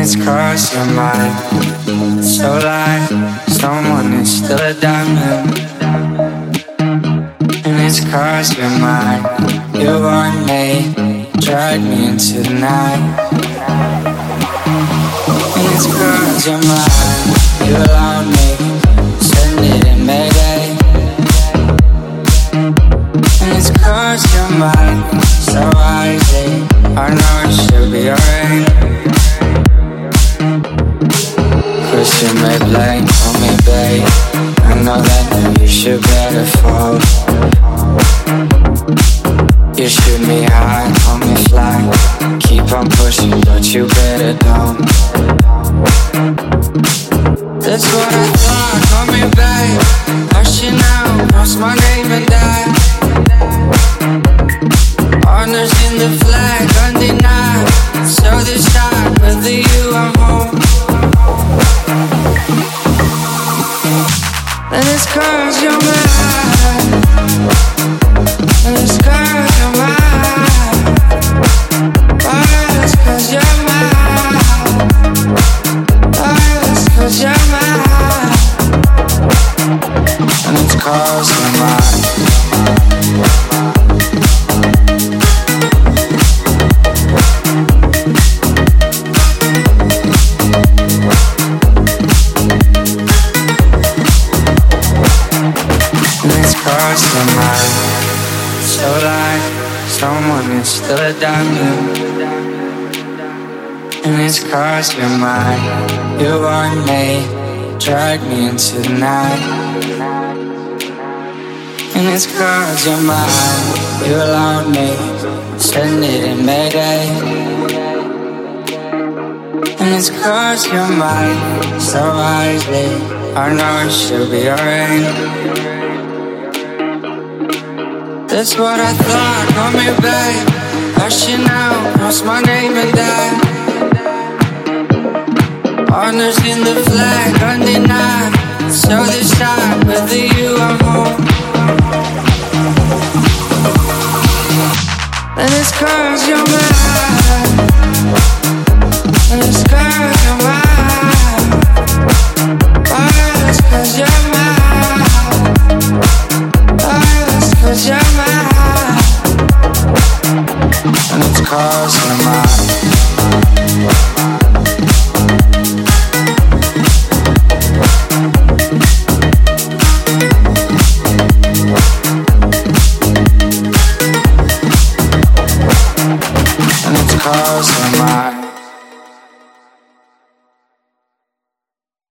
it's 'cause you're mine. So like someone is still a diamond. And it's 'cause you're mine. You want me, drag me into the night. And it's 'cause you're mine. You allowed me, send it in Mayday. And it's 'cause you're mine. So easy, I know it should be alright. 'Cause you may blame on me, babe. I know that you should better fall. You shoot me high, hold me fly. Keep on pushing, but you better don't. That's what I thought, call me babe. Hush you now, cross my name and die. Honors in the flag, undenied. So this time, whether you or home. And it's 'cause you're mine. And it's 'cause you're mine. Oh, it's 'cause you're mine. Oh, it's 'cause you're mine. And it's 'cause you're mine. So like someone is still a diamond. And it's 'cause you're mine. You want me, drag me into the night. And it's 'cause you're mine. You allowed me, send it in Mayday. And it's 'cause you're mine. So wisely, I know it should be alright. That's what I thought, call me babe. Hush you now, cross my name and die. Honors in the flag, undenied. So this time, whether you or home. And it's 'cause you're mine. And it's 'cause you're mine. Oh, it's 'cause you're mine. Oh, it's 'cause you're mine. And it's 'cause you're mine. And it's 'cause you're mine.